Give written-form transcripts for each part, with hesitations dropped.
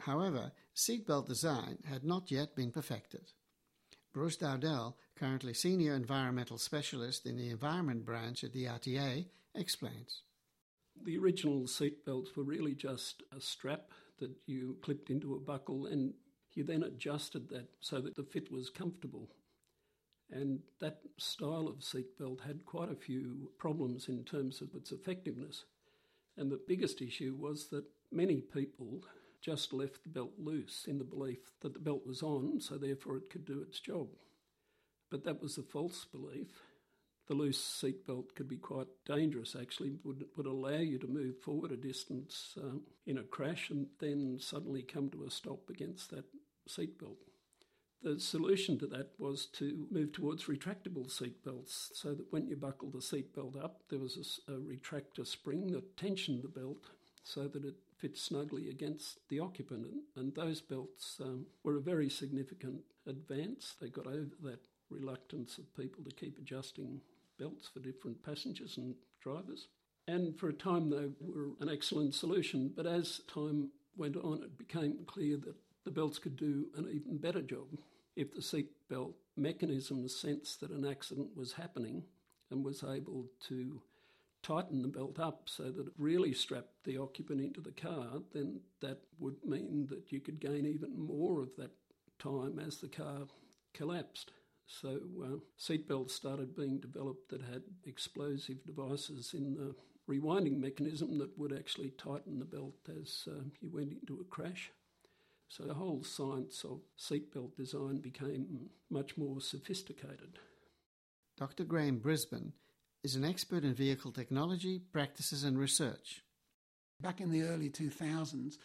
However, seatbelt design had not yet been perfected. Bruce Dowdell, currently Senior Environmental Specialist in the Environment Branch at the RTA, explains. The original seatbelts were really just a strap that you clipped into a buckle, and you then adjusted that so that the fit was comfortable. And that style of seatbelt had quite a few problems in terms of its effectiveness. And the biggest issue was that many people just left the belt loose in the belief that the belt was on, so therefore it could do its job. But that was a false belief. The loose seatbelt could be quite dangerous, actually, would allow you to move forward a distance in a crash and then suddenly come to a stop against that seatbelt. The solution to that was to move towards retractable seatbelts so that when you buckled the seatbelt up, there was a retractor spring that tensioned the belt so that it fit snugly against the occupant. And those belts were a very significant advance. They got over that reluctance of people to keep adjusting belts for different passengers and drivers. And for a time they were an excellent solution, but as time went on it became clear that the belts could do an even better job. If the seatbelt mechanism sensed that an accident was happening and was able to tighten the belt up so that it really strapped the occupant into the car, then that would mean that you could gain even more of that time as the car collapsed. So seatbelts started being developed that had explosive devices in the rewinding mechanism that would actually tighten the belt as you went into a crash. So the whole science of seatbelt design became much more sophisticated. Dr. Graham Brisbane is an expert in vehicle technology, practices and research. Back in the early 2000s,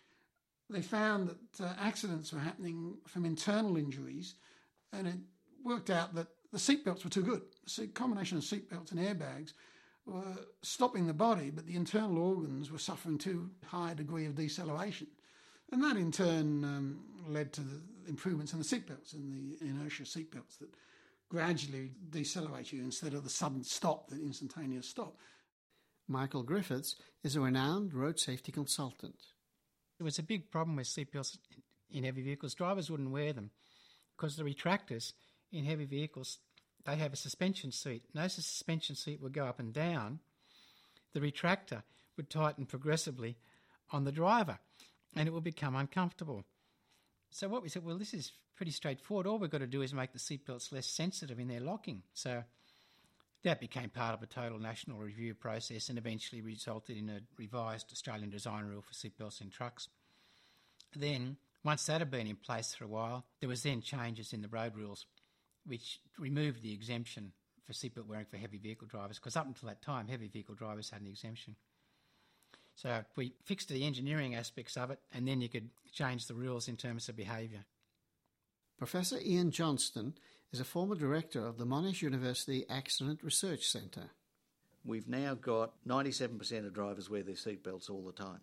they found that accidents were happening from internal injuries, and it worked out that the seatbelts were too good. The combination of seatbelts and airbags were stopping the body, but the internal organs were suffering too high a degree of deceleration. And that in turn led to the improvements in the seatbelts, in the inertia seatbelts that gradually decelerate you instead of the sudden stop, the instantaneous stop. Michael Griffiths is a renowned road safety consultant. There was a big problem with seatbelts in heavy vehicles. Drivers wouldn't wear them because the retractors in heavy vehicles, they have a suspension seat. Notice the suspension seat would go up and down. The retractor would tighten progressively on the driver and it would become uncomfortable. So what we said, well, this is pretty straightforward. All we've got to do is make the seatbelts less sensitive in their locking. So that became part of a total national review process and eventually resulted in a revised Australian design rule for seatbelts in trucks. Then, once that had been in place for a while, there was then changes in the road rules which removed the exemption for seatbelt wearing for heavy vehicle drivers, because up until that time, heavy vehicle drivers had an exemption. So we fixed the engineering aspects of it, and then you could change the rules in terms of behaviour. Professor Ian Johnston is a former director of the Monash University Accident Research Centre. We've now got 97% of drivers wear their seatbelts all the time.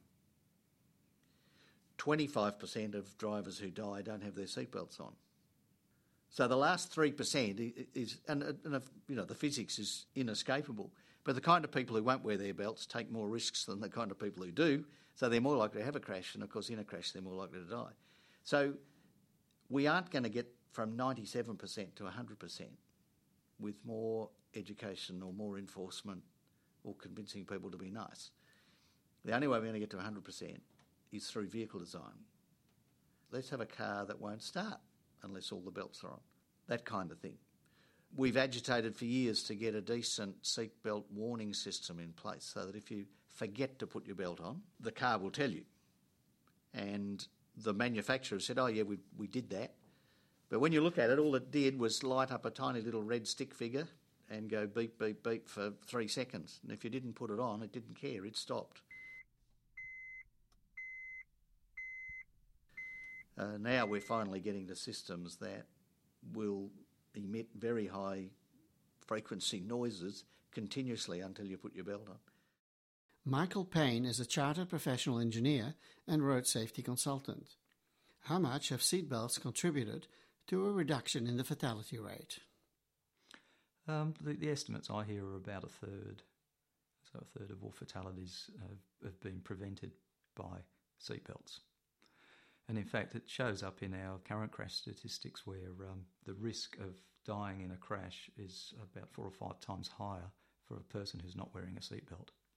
25% of drivers who die don't have their seatbelts on. So the last 3% is, and the physics is inescapable. But the kind of people who won't wear their belts take more risks than the kind of people who do. So they're more likely to have a crash, and of course in a crash they're more likely to die. So we aren't going to get from 97% to 100% with more education or more enforcement or convincing people to be nice. The only way we're going to get to 100% is through vehicle design. Let's have a car that won't start unless all the belts are on. That kind of thing. We've agitated for years to get a decent seatbelt warning system in place so that if you forget to put your belt on, the car will tell you. And the manufacturer said, oh yeah, we did that. But when you look at it, all it did was light up a tiny little red stick figure and go beep, beep, beep for 3 seconds. And if you didn't put it on, it didn't care, it stopped. Now we're finally getting to systems that will emit very high frequency noises continuously until you put your belt on. Michael Payne is a chartered professional engineer and road safety consultant. How much have seatbelts contributed to a reduction in the fatality rate? The estimates I hear are about a third. So a third of all fatalities have been prevented by seatbelts. And in fact, it shows up in our current crash statistics where the risk of dying in a crash is about 4 or 5 times higher for a person who's not wearing a seatbelt.